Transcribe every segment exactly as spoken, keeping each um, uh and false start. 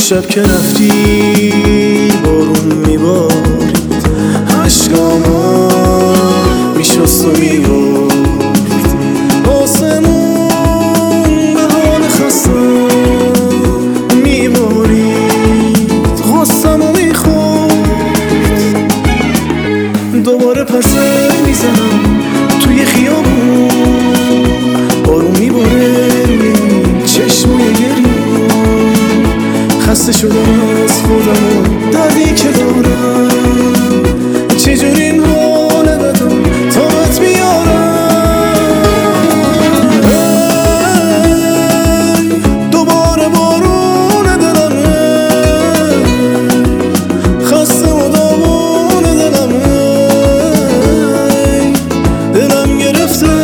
شب که رفتی بارون میبارید، عشقاما میشست و میبارید، آسمون به حال خستم میبارید، غصم و میخورد. دوباره پرسه میزنم توی خیابون، بارون میباره روی چشموی گریون. خسته شدم از خودم و دردی که دارم، چجور این حال بدم تا بهت بیارم. دوباره بارون دلم، خسته و داغون دلم، دلم گرفته.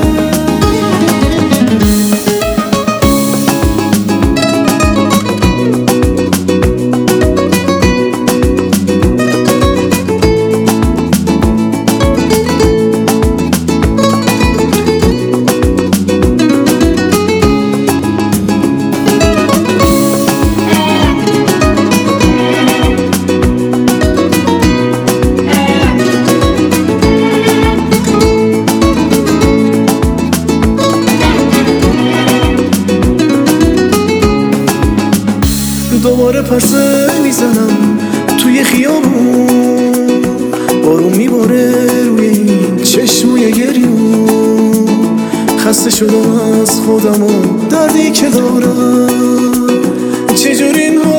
دوباره پرسه میزنم توی خیابون، بارون میباره روی این چشموی گریون. خسته شدم از خودم و دردی که دارم، چجور این